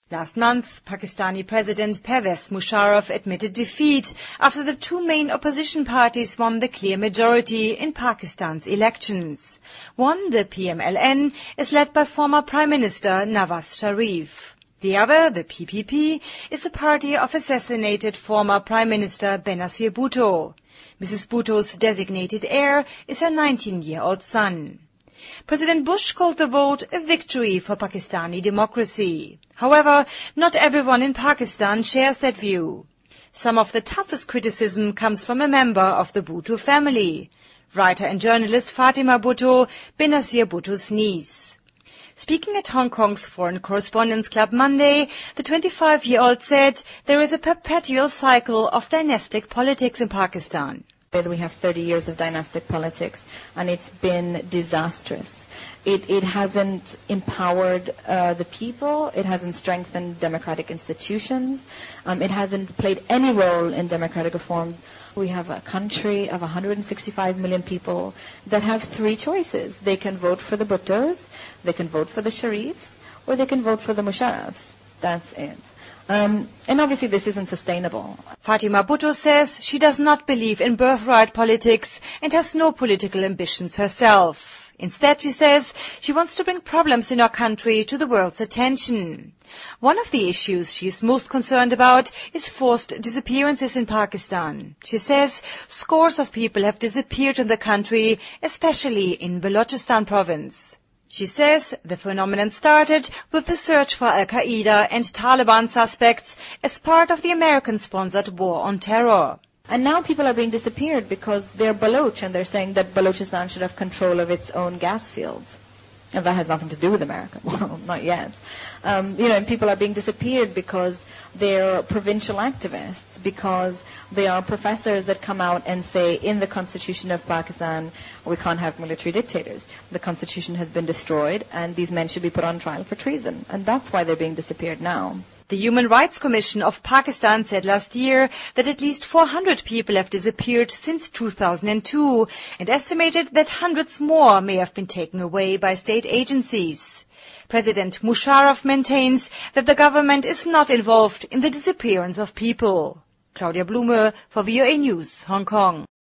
Last month, Pakistani President Pervez Musharraf admitted defeat after the two main opposition parties won the clear majority in Pakistan's elections. One, the PMLN, is led by former Prime Minister Nawaz Sharif. The other, the PPP, is the party of assassinated former Prime Minister Benazir Bhutto. Mrs. Bhutto's designated heir is her 19-year-old son. President Bush called the vote a victory for Pakistani democracy. However, not everyone in Pakistan shares that view. Some of the toughest criticism comes from a member of the Bhutto family, writer and journalist Fatima Bhutto, Benazir Bhutto's niece. Speaking at Hong Kong's Foreign Correspondents' Club Monday, the 25-year-old said there is a perpetual cycle of dynastic politics in Pakistan. We have 30 years of dynastic politics, and it's been disastrous. It hasn't empowered the people. It hasn't strengthened democratic institutions. It hasn't played any role in democratic reform. We have a country of 165 million people that have three choices. They can vote for the Bhuttos, they can vote for the Sharifs, or they can vote for the Musharrafs. That's it. And obviously this isn't sustainable. Fatima Bhutto says she does not believe in birthright politics and has no political ambitions herself. Instead, she says, she wants to bring problems in our country to the world's attention. One of the issues she is most concerned about is forced disappearances in Pakistan. She says scores of people have disappeared in the country, especially in Balochistan province. She says the phenomenon started with the search for Al-Qaeda and Taliban suspects as part of the American-sponsored war on terror. And now people are being disappeared because they're Baloch, and they're saying that Balochistan should have control of its own gas fields. And that has nothing to do with America. Well, not yet. And people are being disappeared because they're provincial activists, because they are professors that come out and say, in the Constitution of Pakistan, we can't have military dictators. The Constitution has been destroyed, and these men should be put on trial for treason. And that's why they're being disappeared now. The Human Rights Commission of Pakistan said last year that at least 400 people have disappeared since 2002 and estimated that hundreds more may have been taken away by state agencies. President Musharraf maintains that the government is not involved in the disappearance of people. Claudia Blume for VOA News, Hong Kong.